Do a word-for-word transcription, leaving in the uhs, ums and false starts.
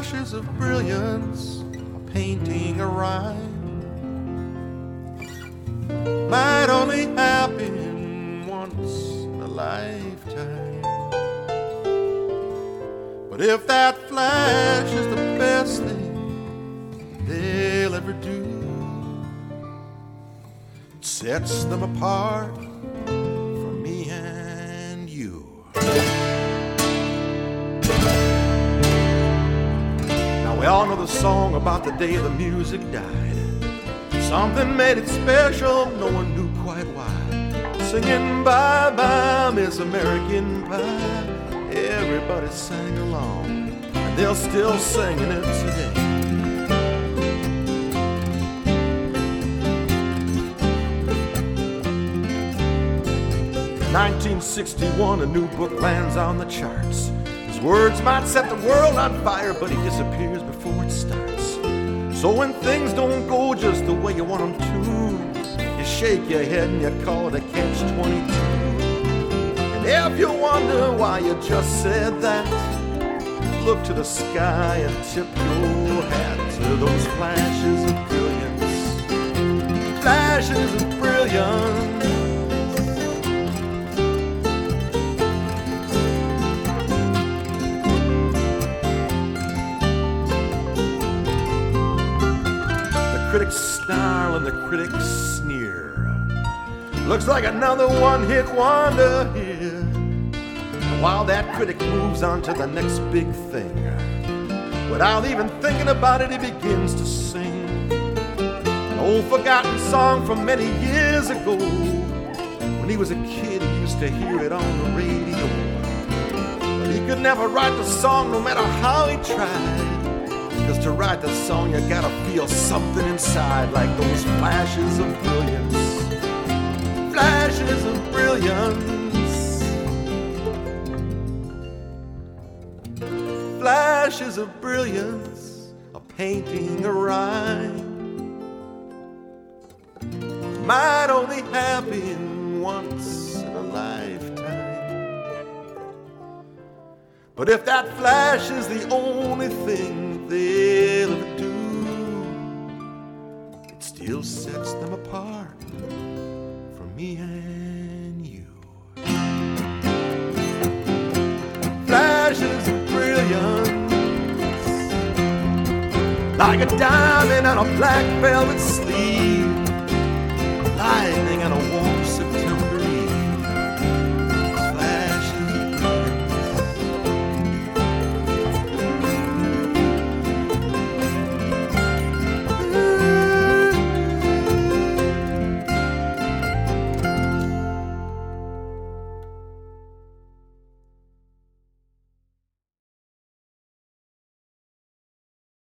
flashes of brilliance, a painting, a rhyme, might only happen once in a lifetime. But if that flash is the best thing they'll ever do, it sets them apart from me and you. Now we all know the song about the day the music died. Something made it special, no one knew quite why. Singing bye bye Miss American Pie, everybody sang along, and they're still singing it today. nineteen sixty-one, a new book lands on the charts. His words might set the world on fire, but he disappears before it starts. So when things don't go just the way you want them to, you shake your head and you call it a catch twenty-two. And if you wonder why you just said that, look to the sky and tip your hat to those flashes of brilliance, flashes of brilliance. Critics snarl and the critics sneer. Looks like another one-hit wonder here. And while that critic moves on to the next big thing, without even thinking about it, he begins to sing an old forgotten song from many years ago. When he was a kid, he used to hear it on the radio, but he could never write the song no matter how he tried. Cause to write the song you gotta feel something inside, like those flashes of brilliance, flashes of brilliance, flashes of brilliance, a painting, a rhyme, might only happen once in a lifetime. But if that flash is the only thing they'll ever do, it still sets them apart from me and you. Flashes of brilliance, like a diamond on a black velvet sleeve, lightning on a